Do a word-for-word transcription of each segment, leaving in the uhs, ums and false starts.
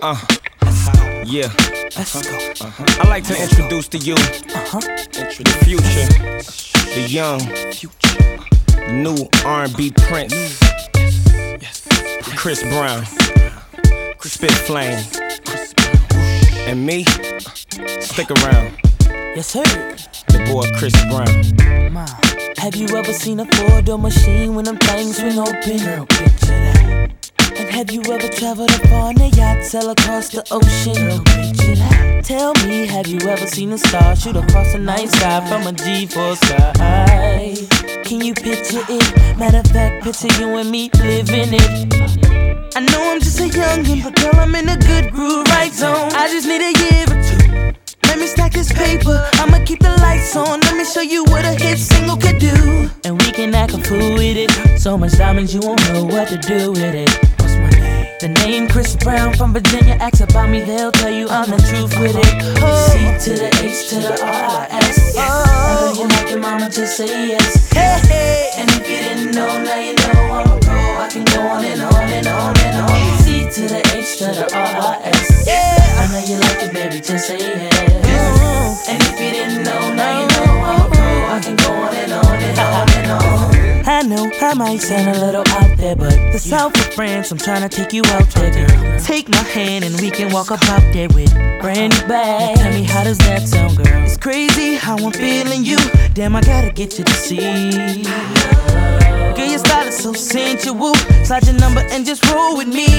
Uh, yeah. Let's go. Uh-huh. I'd like to introduce to you Uh-huh. the future, the young, the new R and B prince, Chris Brown, Spit Flame, and me. Stick around. Yes, sir. The boy Chris Brown. Ma, have you ever seen a four-door machine when them things swing open? Girl, picture that. And have you ever traveled afar on a yacht, sail across the ocean? Girl, picture that. Tell me, have you ever seen a star shoot across the night sky from a G four sky? Can you picture it? Matter of fact, picture you and me living it. I know I'm just a youngin', but girl, I'm in a good groove, right zone. I just need a year or two. Let me stack this paper, I'ma keep the lights on. Let me show you what a hit single could do. And we can act a fool with it. So much diamonds you won't know what to do with it. What's my name? The name Chris Brown from Virginia. Ask about me, they'll tell you I'm the truth with it. Oh. C to the H to the R I S. Oh. I know you like your mama, just say yes. Hey, hey. And if you didn't know, now you know I'm a pro. I can go on and on and on and on. C to the H to the R I S. Yeah. I know you like it, baby, just say yes. And if you didn't know, now you know I'm a pro. I can go on and on and on and on. I know I might sound a little out there, but the South of France, I'm trying to take you out there, girl. Take my hand and we can walk up out there with brand new bags. Tell me, how does that sound, girl? It's crazy how I'm feeling you. Damn, I gotta get you to see. Girl, your style is so sensual. Slide your number and just roll with me.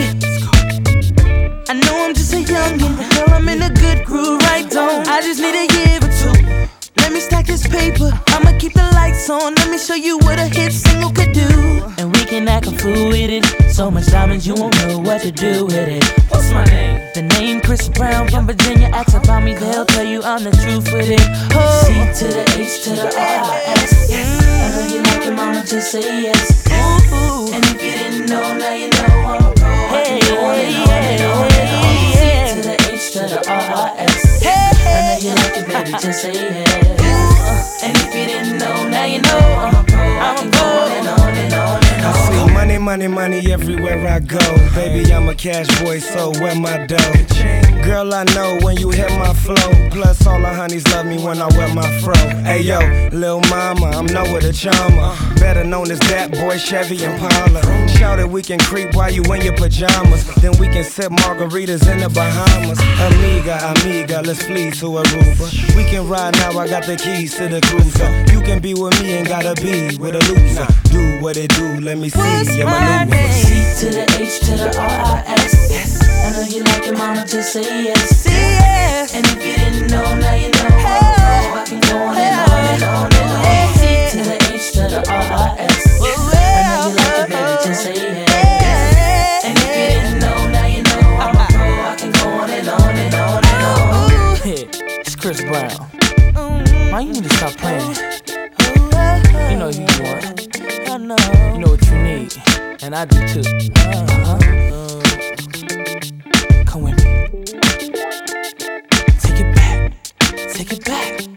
I know I'm just a youngin', but girl, I'm in a good groove, right on. I just need a year or two. Let me stack this paper, I'ma keep the lights on. Let me show you what a hit single could do. And we can act a fool with it. So much diamonds you won't know what to do with it. What's my name? The name Chris Brown from Virginia. Ask about me, they'll tell you I'm the truth with it. Oh. C to the H to the R I S. I know you like your mama, just say yes. Ooh. And if you didn't know, now you know I'm a pro. Hey, hey, hey, C to the H to the R I S. I know you like it, baby, just say yes. And if you didn't know, now you know I'm a pro. I'm a pro. And on and on and on. I see money, money, money everywhere I go. Baby, I'm a cash boy, so where my dough? Girl, I know when you hit my flow. Plus, all the honeys love me when I wear my fro. Hey yo, lil' mama, I'm Noah the charmer. Better known as that boy, Chevy Impala. Shout it, we can creep while you in your pajamas. Then we can sip margaritas in the Bahamas. Amiga, amiga, let's flee to Aruba. We can ride now, I got the keys to the cruiser. You can be with me, ain't gotta be with a loser. Do what it do, let me see your maneuver. C to the H to the R I S. Yes. I know you like your mama, just say yes. Say yes. And if you didn't know, now you know. Oh, I can go on and on and on and on. C to the H to the R I S. I know you like it, baby, just say yes. And if you didn't know, now you know I'm a pro. I can go on and on and on and on. Yeah, it's Chris Brown. Man, you need to stop playing. You know who you want. You know what you need. And I do too. Uh-huh. Uh, come with me. Take it back. Take it back.